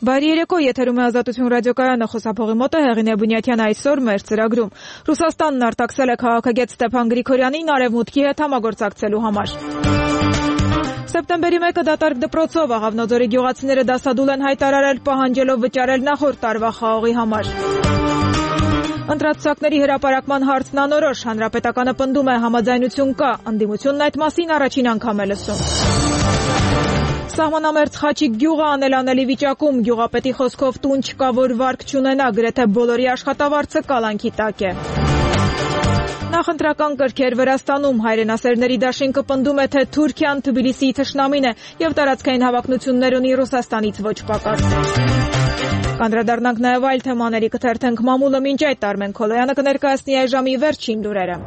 Բարի երեկո, եթերում է Ազատություն ռադիոկայանը, խոսափողի մոտ է Հեղինե Բունյաթյան այսօր մեր ծրագրում։ Ռուսաստանն արտաքսել է քաղաքագետ Ստեփան Գրիգորյանին արևմուտքի հետ համագործակցելու համար։ Սեպտեմբերի 1-ը դատարկ դպրոցով Աղավնոձորի գյուղացիները դասադուլ են հայտարարել, պահանջելով վճարել նախորդ տարվա խաղողի համար։ Ընտրացուցակների հրապարակման հարցն անորոշ, հանրապետականը պնդում է համաձայնություն կա, ընդդիմությունն այդ մասին առաջին անգամ է լսում։ Սահմանամերձ Խաչիկ գյուղը անելանելի վիճակում, գյուղապետի խոսքով տուն չկա, որ վարկ չունենա, գրեթե բոլորի աշխատավարձը կալանքի տակ է։ Նախընտրական կրքեր Վրաստանում, հայրենասերների դաշինքը պնդում է, թե Թուրքիան Թբիլիսիի թշնամին է և տարածքային հավակնություններ ունի Ռուսաստանից ոչ պակաս։ Կանդրադառնանք նաև այլ թեմաների, կթերթենք մամուլը, մինչ այդ Արմեն Քոլոյանը կներկայացնի այժմի վերջին լուրերը։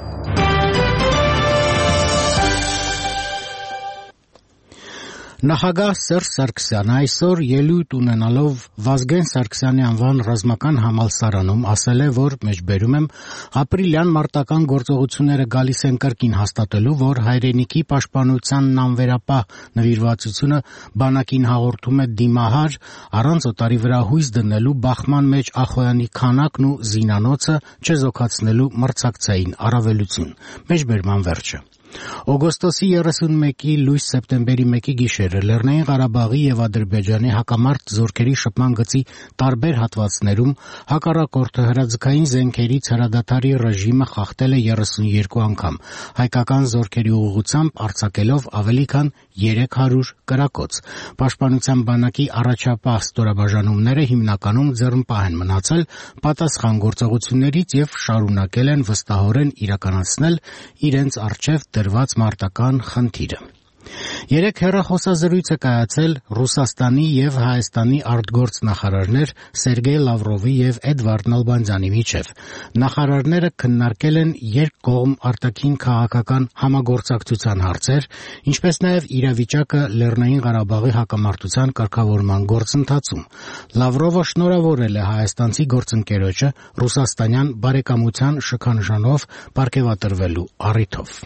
Նախագահ Սերժ Սարգսյանը այսօր ելույթ ունենալով Վազգեն Սարգսյանի անվան ռազմական համալսարանում ասել է, որ մեջբերում եմ ապրիլյան մարտական գործողությունները գալիս են կրկին հաստատելու, որ հայրենիքի պաշտպանությանն անվերապահ նվիրվածությունը բանակին հաղորդում է դիմահար, առանց օտարի վրա հույս դնելու բախման մեջ Ախոյանի քանակն ու զինանոցը չեզոքացնելու մրցակցային առավելություն։ Մեջբերման վերջը։ Օգոստոսի 31-ի լույս սեպտեմբերի 1-ի գիշերը Լեռնային Ղարաբաղի եւ Ադրբեջանի հակամարտ զորքերի շփման գծի տարբեր հատվածներում հակառակորդը հրաձգային զենքերից հրադադարի ռեժիմը խախտել է 32 անգամ, հայկական զորքերի ուղղությամբ արձակելով ավելի քան 300 կրակոց։ Պաշտպանության բանակի առաջապահ ստորաբաժանումները հիմնականում ձեռնպահ են մնացել պատասխան գործողություններից եւ շարունակել են վստահորեն իրականացնել իրենց առջև դրված մարտական խնդիրը։ Երեկ հեռախոսազրույց է կայացել Ռուսաստանի եւ Հայաստանի արտգործնախարարներ Սերգեյ Լավրովի եւ Էդվարդ Նալբանդյանի միջև։ Նախարարները քննարկել են երկկողմ արտաքին քաղաքական համագործակցության հարցեր, ինչպես նաեւ իրավիճակը Լեռնային Ղարաբաղի հակամարտության կարգավորման գործընթացում։ Լավրովը շնորհավորել է հայաստանցի գործընկերոջը ռուսաստանյան բարեկամության շքանշանով պարգևատրվելու առիթով։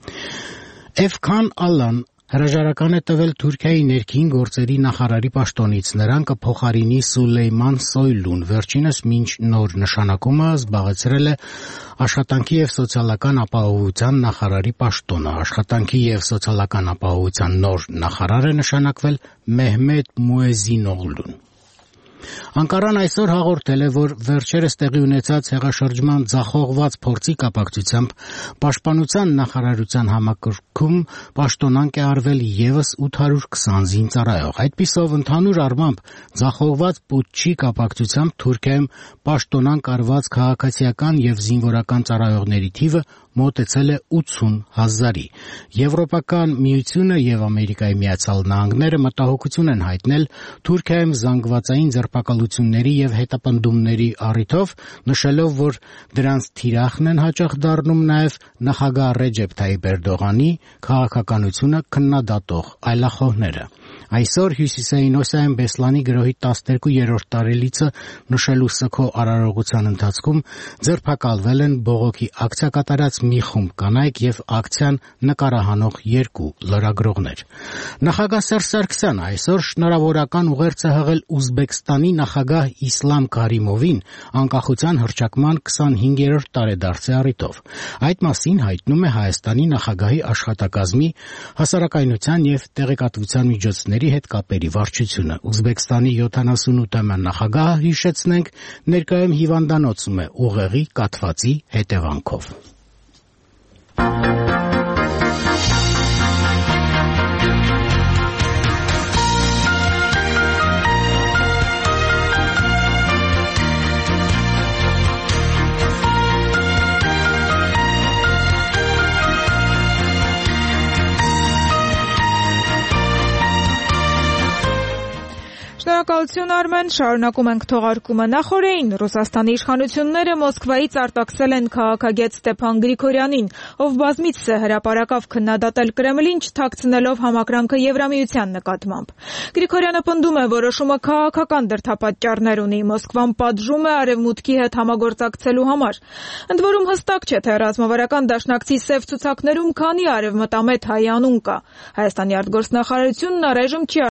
Էֆքան Ալլան հրաժարական է տվել Թուրքիայի ներքին գործերի նախարարի պաշտոնից, նրան կփոխարինի Սուլեյման Սոյլուն, վերջինս մինչ նոր նշանակումը զբաղեցրել է աշխատանքի եւ սոցիալական ապահովության նախարարի պաշտոնը։ Աշխատանքի եւ սոցիալական ապահովության նոր նախարար է նշանակվել Մեհմեդ Մուեզինօղլուն։ Անկարան այսօր հաղորդել է, որ վերջերս տեղի ունեցած հեղաշրջման ձախողված փորձի կապակցությամբ պաշտպանության նախարարության համակարգում պաշտոնանկ է արվել եւս 820 զինծառայող։ Այդպիսով ընդհանուր առմամբ ձախողված պուտչի կապակցությամբ Թուրքիայում պաշտոնանկ արված քաղաքացիական եւ զինվորական ծառայողների թիվը մոտեցել է 80,000-ի։ Եվրոպական միությունը եւ Ամերիկայի Միացյալ Նահանգները մտահոգություն են հայտնել Թուրքիայում զանգվածային ձերբակալությունների եւ հետապնդումների առիթով, նշելով, որ դրանց թիրախն են հաճախ դառնում նաեւ նախագահ Ռեջեփ Թայիպ Էրդողանի քաղաքականությունը քննադատող այլախոհները։ Այսօր Հյուսիսային Օսիայում Բեսլանի գրոհի 12-րդ տարելիցը նշելու սգո արարողության ընթացքում ձերբակալվել են բողոքի ակցիա կատարած մի խումբ կանայք եւ ակցիան նկարահանող 2 լրագրողներ։ Նախագահ Սերժ Սարգսյանը այսօր շնորհավորական ուղերձ է հղել Ուզբեկստանի նախագահ Իսլամ Կարիմովին անկախության հռչակման 25-րդ տարեդարձի առիթով։ Այդ մասին հայտնում է Հայաստանի նախագահի աշխատակազմի հասարակայնության եւ տեղեկատվության միջոցների հետ կապերի վարչությունը։ Ուզբեկստանի 78-րդ նախագահը, հիշեցնենք, ներկայում հիվանդանոցում է ուղեղի կաթվածի հետևանքով։ Շնորհակալություն Արմեն, շարունակում ենք թողարկումը։ Նախորդին Ռուսաստանի իշխանությունները Մոսկվայից արտաքսել են քաղաքագետ Ստեփան Գրիգորյանին, ով բազմիցս է հրապարակավ քննադատել Կրեմլին, չթաքցնելով համակրանքը Եվրամիության նկատմամբ։ Գրիգորյանը պնդում է, որոշումը քաղաքական դրդապատճառներ ունի, Մոսկվան պատժում է Արևմուտքի հետ համագործակցելու համար։ Ընդ որում հստակ չէ, թե ռազմավարական դաշնակցի սև ցուցակներում քանի արևմտամետ հայ անուն կա։ Հայաստանի արտգործնախարարությունն առայժմ չի